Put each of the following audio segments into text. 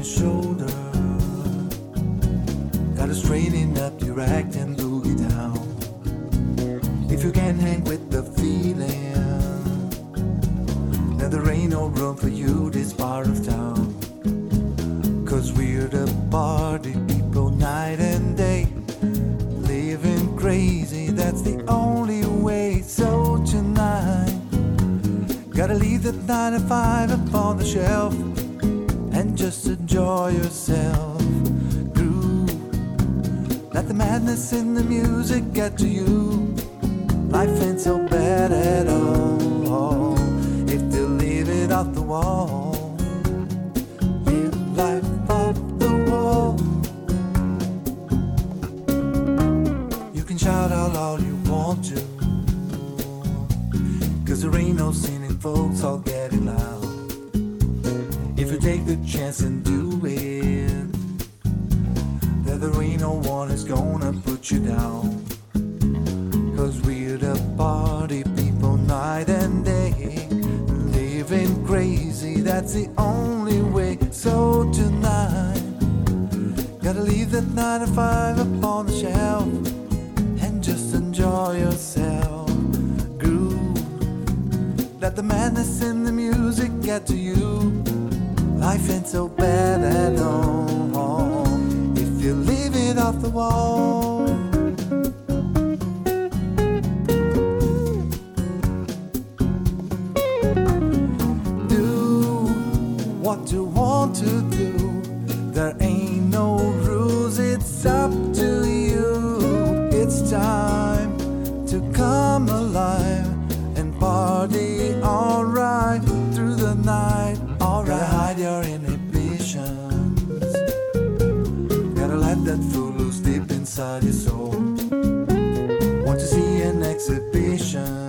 your shoulder. Gotta straighten up your act and boogie down. If you can't hang with the feeling, then there ain't no room for you this part of town. Cause we're the party people night and day, living crazy, that's the only way. So tonight, gotta leave that 9 to 5 upon the shelf and just enjoy yourself. Groove, let the madness in the music get to you. Life ain't so bad at all if you leave it off the wall. Live life off the wall. You can shout out all you want to, cause there ain't no sin in folks all getting loud. If you take the chance and do it, then there ain't no one who's gonna put you down. Cause we're the party people night and day, living crazy, that's the only way. So tonight, gotta leave that 9 to 5 upon the shelf and just enjoy yourself. Groove, let the madness in the music get to you. Life ain't so bad at all if you leave it off the wall. What you want to do, there ain't no rules, it's up to you. It's time to come alive and party alright through the night. Alright, gotta hide your inhibitions, gotta let that fool loose deep inside your soul. Want to see an exhibition,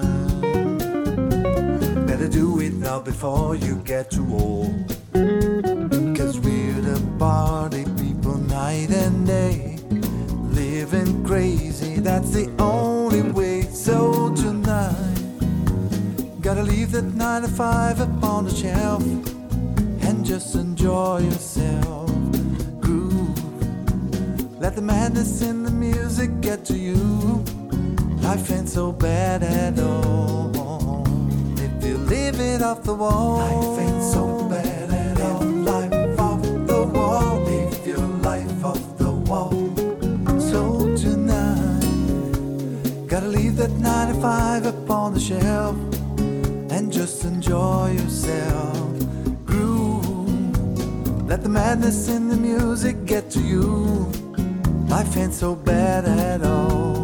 better do it now before you get too old. Cause we're the party people night and day, living crazy, that's the only way. So tonight, gotta leave that 9 to 5 upon the shelf and just enjoy yourself. Groove, let the madness in the music get to you. Life ain't so bad at all if you leave it off the wall. Life ain't so bad at all. Life off the wall, leave your life off the wall. So tonight, gotta leave that 9 to 5 upon the shelf and just enjoy yourself. Groove, let the madness in the music get to you. Life ain't so bad at all